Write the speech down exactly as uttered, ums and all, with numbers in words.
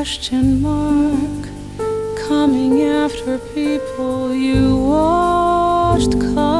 question mark coming after people you watched come.